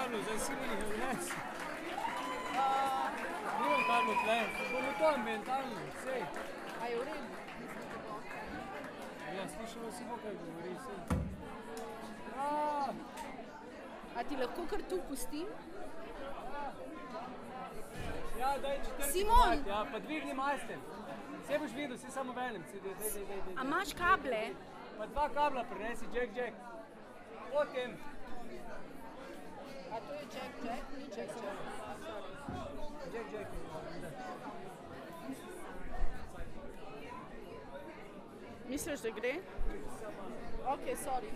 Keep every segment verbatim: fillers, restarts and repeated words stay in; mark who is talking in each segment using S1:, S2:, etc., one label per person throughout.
S1: kablo, zdaj si mi jih vnes. Nimam kablo tle, bomo to ambientalno, sej.
S2: A je v redu?
S1: Ja, slišamo si bo, kaj govori, sej.
S2: A ti lahko kar tu pustim?
S1: Ja, daj četrti
S2: Simon!
S1: komat, ja, pa dvigni master. Vse boš videl, si samo velim, si dej, dej, dej, dej.
S2: A imaš kable?
S1: Pa dva kabla prinesi, jack, jack. Potem.
S2: A to je jack, jack? Ni jack, jack.
S1: Jack, jack.
S2: Misliš, da gre? Ok, sorry.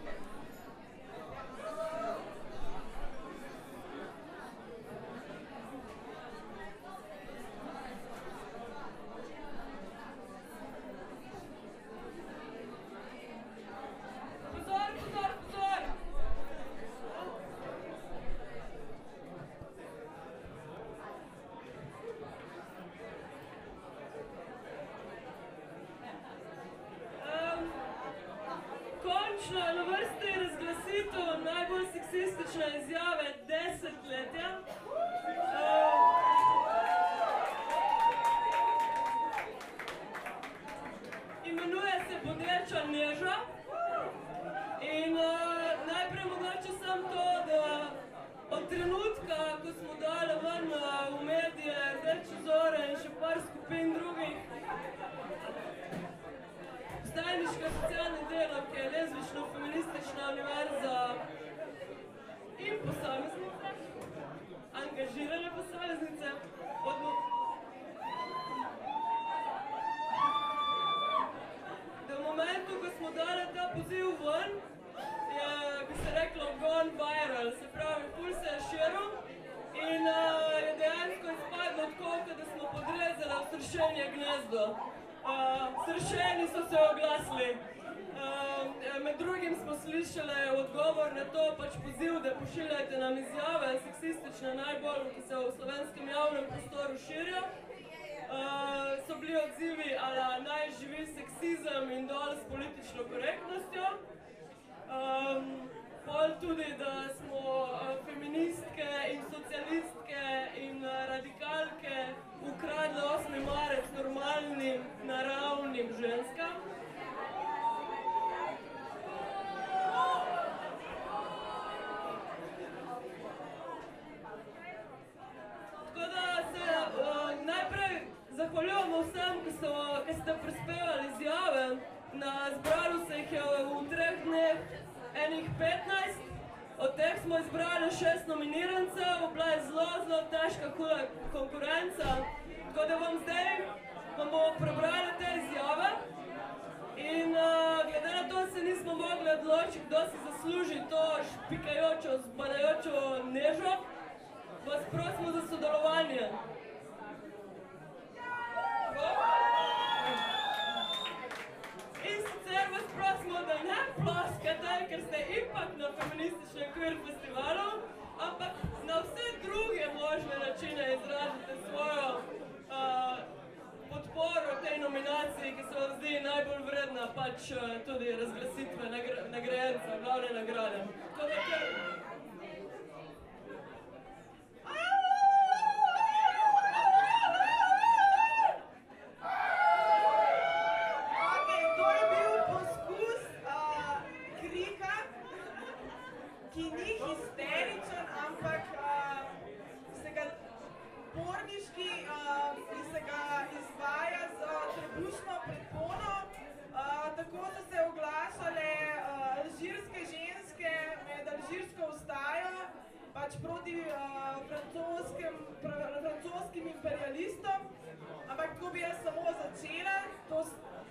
S3: Končno je na vrsti razglasitev najbolj seksistične izjave desetletja. Imenuje se Bodeča Neža in najprej mogoče samo to, da od trenutka, ko smo dali ven v medije Rdeče zore in še par skupin drugih, Vstajniška socialna delavka, lezbično-feministična univerza in posameznice, angažirane posameznice. Da v momentu, ko smo dali ta poziv ven, je, bi se reklo, gone viral, se pravi, ful se je širil in je dejansko izpadlo tako, da smo podrezali v sršenje gnezdo. Sršeni so se oglasili. Med drugim smo slišali odgovor na to, pač poziv, da pošiljajte nam izjave, seksistične najbolj, ki se v slovenskem javnem prostoru širijo. So bili odzivi, ala naj živi seksizem in dol s politično korektnostjo. Pol tudi, da smo feministke in socialistke in radikalke ukradli osmi marec normalnim, naravnim ženskam. Tako da se najprej zahvaljujemo vsem, ki ste prispevali izjave. Zbralo se jih je v treh dneh enih petnajst, od teh smo izbrali šest nominirancev, bila je zelo, zelo težka, huda konkurenca. Tako da vam zdaj bomo prebrali te izjave in glede na to se nismo mogli odločiti, kdo si zasluži to špikajočo, zbadajočo nežo, vas prosimo za sodelovanje. In sicer vas prosimo, da ne ploskate, ker ste ipak na feminističnem queer festivalu, ampak na vse druge možne načine izražite svojo podporo tej nominaciji, ki se vam zdi najbolj vredna pač tudi razglasitve nagrajenca, glavne nagrade. Tako da kar...
S4: ki ni histeričen, ampak se ga porniški in se ga izvaja z trebušno predpono. Tako so se oglašale alžirske ženske med alžirsko vstajo, pač proti francoskim imperialistom. Ampak tako bi jaz samo začela to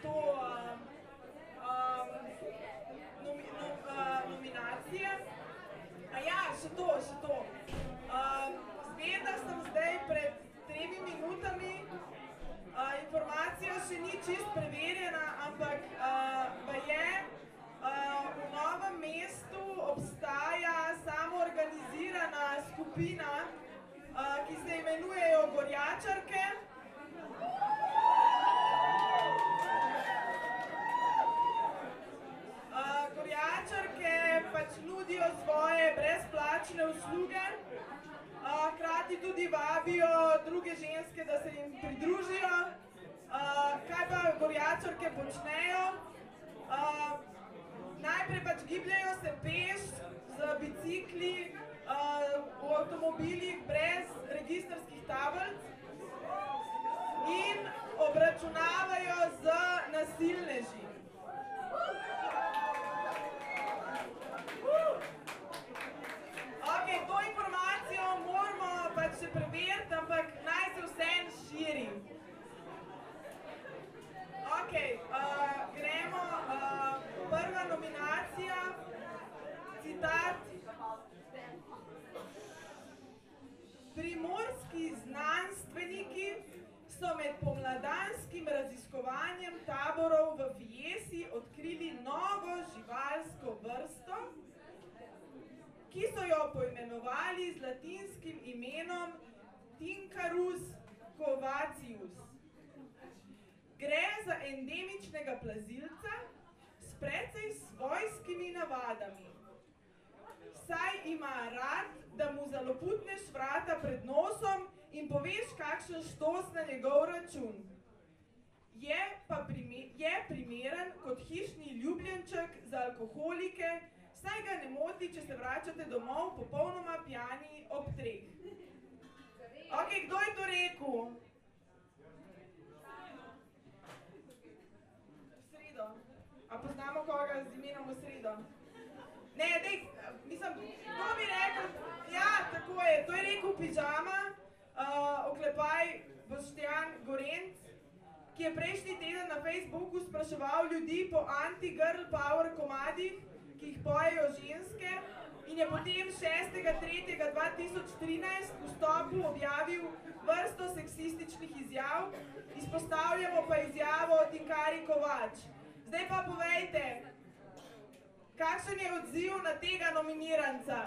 S4: nominacije. A ja, še to, še to. Zvedla sem zdaj pred tremi minutami, informacija še ni čist preverjena, ampak baje v Novem mestu obstaja samoorganizirana skupina, ki se imenujejo Gorjačarke. Gorjačarke pač nudijo svoje brezplačne usluge. Uh, hkrati tudi vabijo druge ženske, da se jim pridružijo. Uh, kaj pa gorjačarke počnejo? Uh, najprej pač gibljajo se peš z bicikli uh, v avtomobilih brez registrskih tablic in obračunavajo z nasilneži. Ok, to informacijo moramo pač še preveriti, ampak naj se vseeno širi. Ok, uh, gremo. Uh, prva nominacija, citat. Primorski znanstveniki so med pomladanskim raziskovanjem taborov v Fiesi odkrili novo živalsko vrsto, ki so jo poimenovali z latinskim imenom Tincarus covacius. Gre za endemičnega plazilca s precej svojskimi navadami. Saj ima rad, da mu zaloputneš vrata pred nosom in poveš kakšen štos na njegov račun. Je pa primer, je primeren kot hišni ljubljenček za alkoholike, saj ga ne moti, če se vračate domov popolnoma pijani ob treh. Ok, kdo je to rekel? Sredo. A poznamo koga z imenom v Sredo? Ne, dej, mislim, kdo bi rekel? Ja, tako je, to je rekel Pižama, uh, oklepaj Boštjan Gorenc, ki je prejšnji teden na Facebooku spraševal ljudi po anti-girl power komadih, ki jih pojejo ženske, in je potem šestega tretjega dva tisoč trinajst v vstopu objavil vrsto seksističnih izjav, izpostavljamo pa izjavo Tinkari Kovač. Zdaj pa povejte, kakšen je odziv na tega nominiranca?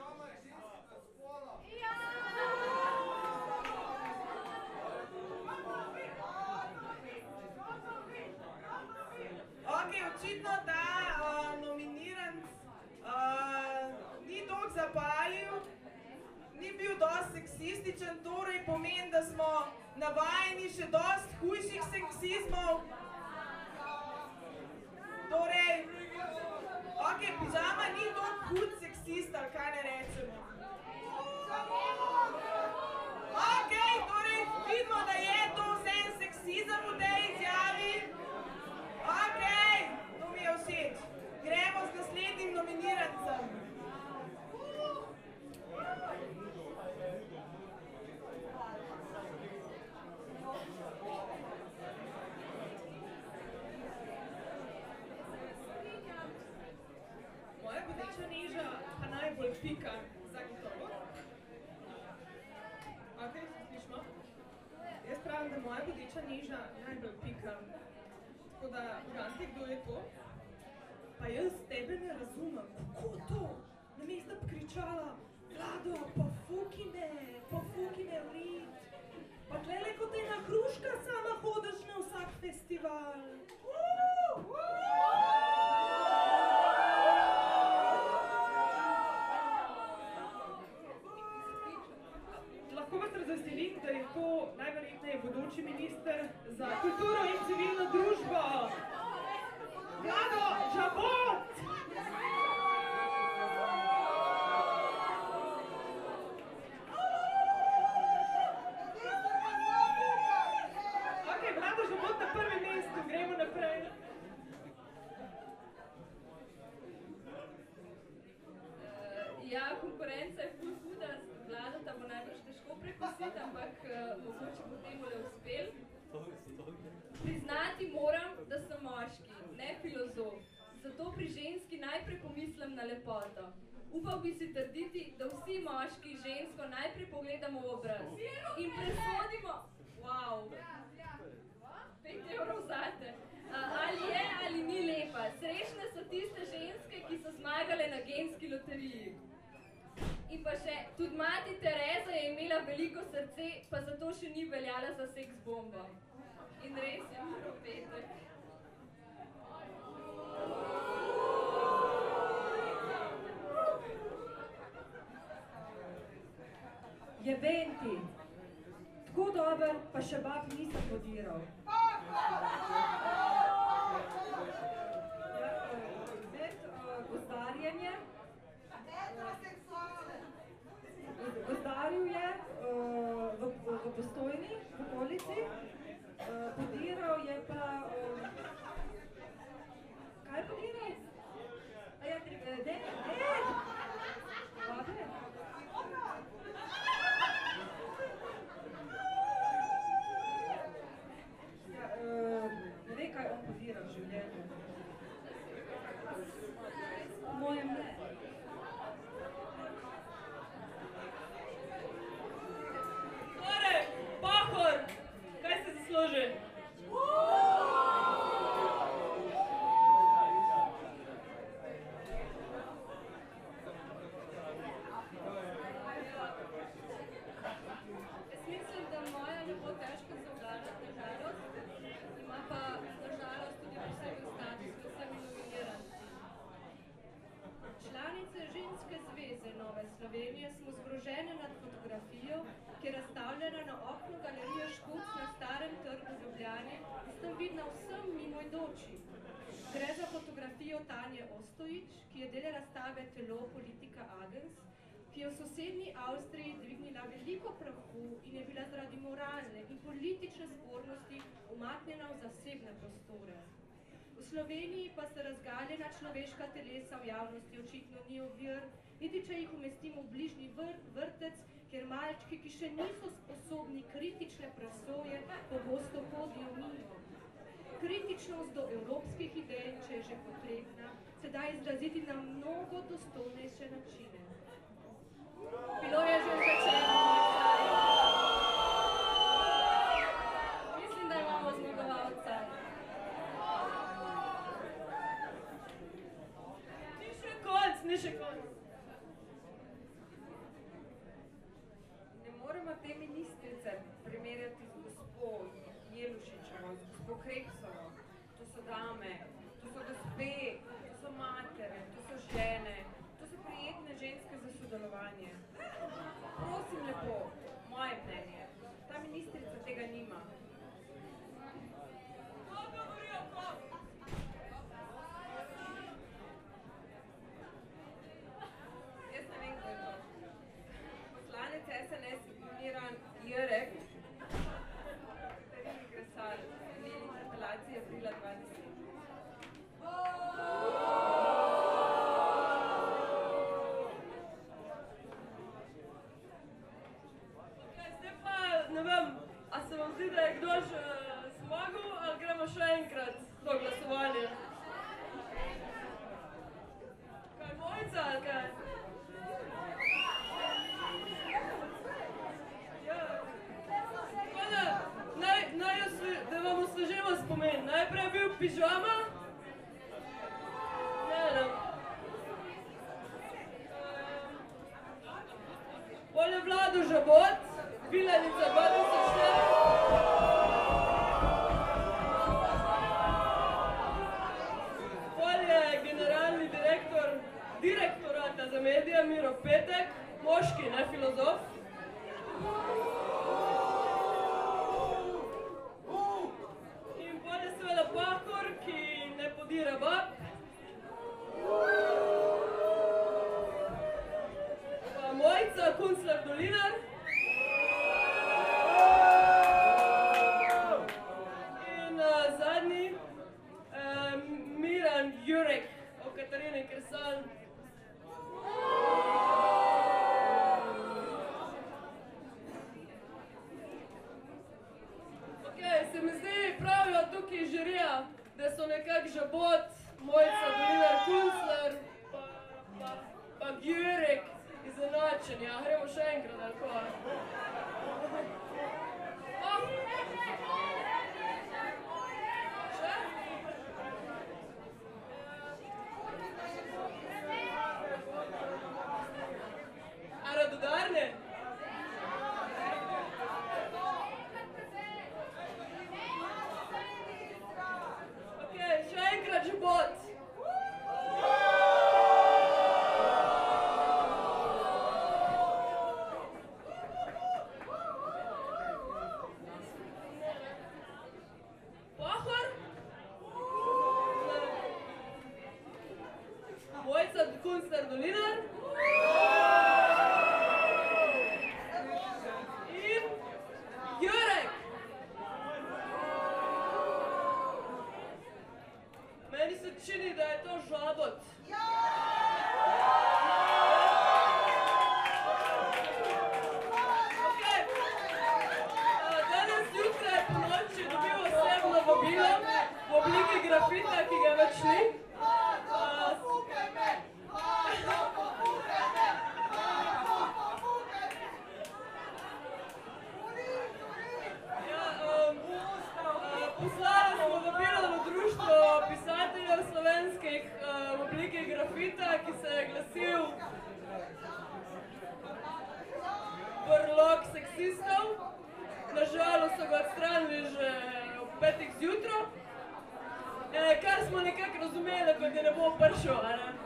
S4: Ok, očitno ta uh, nominiranc uh, ni dolgo zapalil, ni bil dosti seksističen, torej pomeni, da smo navajeni še dosti hujših seksizmov. Torej, ok, Pižama ni dolgo hud seksist, ali kaj ne rečemo. Ok, torej vidimo, da je to vseeno seksizem v tej izjavi. Ok, to mi je všeč. Gremo z naslednjim nominirancem. Moja bodeča neža pa najbolj pika zagotovo. Ok, slišimo? Jaz pravim, da moja bodeča neža najbolj pika. Tako da, Ganti, kdo je to? Pa jaz tebe ne razumem. Kako to? Namesto da bi kričala, Vlado, pofuki me, pofuki me vrit. Pa tlele kot ena hruška sama hodiš na vsak festival. Lahko vas razveselim, da je to najverjetneje bodoči minister za kulturo in civilno družbo. Vlado Žabot! Ok, Vlado Žabot na prvem mestu, gremo naprej.
S3: Ja, konkurenca je ful huda, Vlado ta bo najbrž težko prekositi, ampak mogoče bo temu le uspel. Priznati moram, da sem moški, ne filozof. Zato pri ženski najprej pomislim na lepoto. Upal bi si trditi, da vsi moški žensko najprej pogledamo v obraz in presodimo, wow, pet evrov zate, ali je ali ni lepa. Srečne so tiste ženske, ki so zmagale na genski loteriji. In pa še, tudi mati Tereza je imela veliko srce, pa zato še ni veljala za seks bombo. In res je, Miro Petek.
S5: je Venti. Tako dober, pa še bab nisem podiral. Ja, med uh, gozdarjenje. Gozdaril je uh, v, v Postojni, v okolici. Uh, podiral je pa... Uh, kaj je podiral? A ja, ne, ne, ne! Babe? Ja, uh, ne ve, kaj on podira v življenju. Moje mne.
S3: Tore, Pahor, kaj se zasluži?
S6: Mislim, da moja ne bo težko zavladati na žalost, ima pa na žalost tudi poseben status, ko sem nominiran. Članice Ženske zveze Nove Slovenije smo zgrožene nad fotografijo, ki je razstavljena na oknu galerije Škuc na Starem trgu v Ljubljani in sem vidna vsem mimoidoči. Gre za fotografijo Tanje Ostojić, ki je del razstave Telo politika agens, ki je v sosednji Avstriji dvignila veliko prahu in je bila zaradi moralne in politične spornosti umaknjena v zasebne prostore. V Sloveniji pa se razgaljena človeška telesa v javnosti očitno ni ovir, niti če jih umestimo v bližnji vr vrtec, kjer malčki, ki še niso sposobni kritične presoje, pogosto hodijo mimo. Kritičnost do evropskih idej, če je že potrebna, se da izraziti na mnogo dostojnejše načine. Bilo je že rečeno, mislim, da imamo zmagovalca.
S3: Ni še konc, ni še konc.
S5: Ne moremo te ministrice primerjati z gospo Jelušičevo, z gospo Krebsovo. To so dame, to so gospe, to so matere, to so žene, to so prijetne ženske za sodelovanje. Prosim lepo, moje mnenje, ta ministrica tega nima. Jaz ne vem, kaj je to. Poslanec S N S Miran Jurek, Katarina Kresal, njeni interpelaciji aprila dva tisoč deset.
S3: Zdaj pa, ne vem, a se vam zdi, da je kdo že zmagal, ali gremo še enkrat do glasovanja? Kaj, Mojca, ali kaj? Ja. Pa da, naj, naj osve, da vam osvežimo spomin. Najprej je bil pižama. Ne, ne. Pol je Vlado Žabot, Vilanica dva tisoč štiri. Pol je generalni direktor direktorata za medije Miro Petek, moški, ne filozof. In pol je seveda Pahor, ki ne podira bab. Pa Mojca Kuncler-Dolinar. In uh, zadnji, uh, Miran Jurek, o Katarini Kresal. Ok, se mi zdi, pravijo tukaj žirija, da so nekak Žabot, Mojca Dolinar Kuncler, pa, pa, pa Jurek izenačeni. A gremo še enkrat, ali ko? Oh! Še? A Radodarne? Ok, še enkrat Žabot. taksistov. Nažalost so ga odstranili že ob petih zjutraj. E, kar smo nekako razumeli, kot je ne bo prišel, a ne?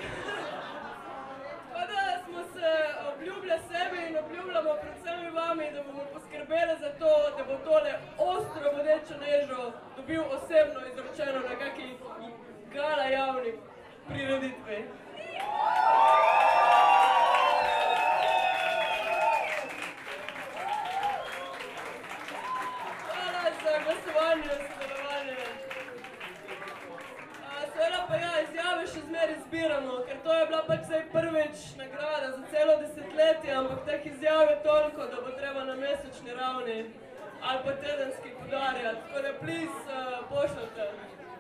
S3: Pa da smo se obljubljali sebi in obljubljamo predvsem vami, da bomo poskrbeli za to, da bo tole ostro bodečo nežo dobil osebno izročeno na kaki gala javni prireditvi. Hvala za glasovanje, sodelovanje. Seveda pa ja, izjave še zmeraj zbiramo, ker to je bila pač zdaj prvič nagrada za celo desetletje, ampak teh izjav je toliko, da bo treba na mesečni ravni ali pa tedenski podarjati, tako da please uh, pošljate.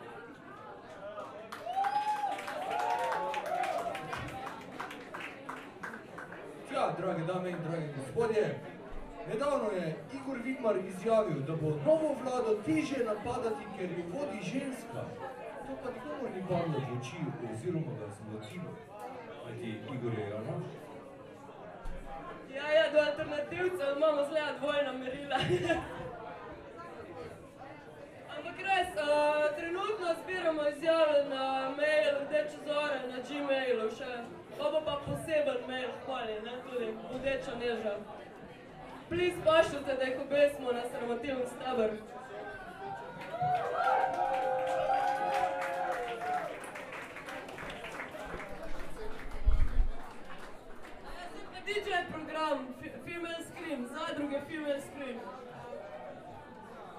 S7: Ja, drage dame in dragi gospodje, nedavno je Igor Vidmar izjavil, da bo novo vlado težje napadati, ker jo vodi ženska. To pa nikomor ni padlo v oči, oziroma ga zmotilo. Kajti Igor je Janoš.
S3: Ja, ja, do alternativcev imamo zleja dvojna merila. Ampak res, uh, trenutno zbiramo izjave na mail, Rdeče zore, na Gmailu še. Pa bo pa poseben mail, hvali, ne, tudi Bodeča neža. Please pošljite, da jih obesimo na sramotilni stabr.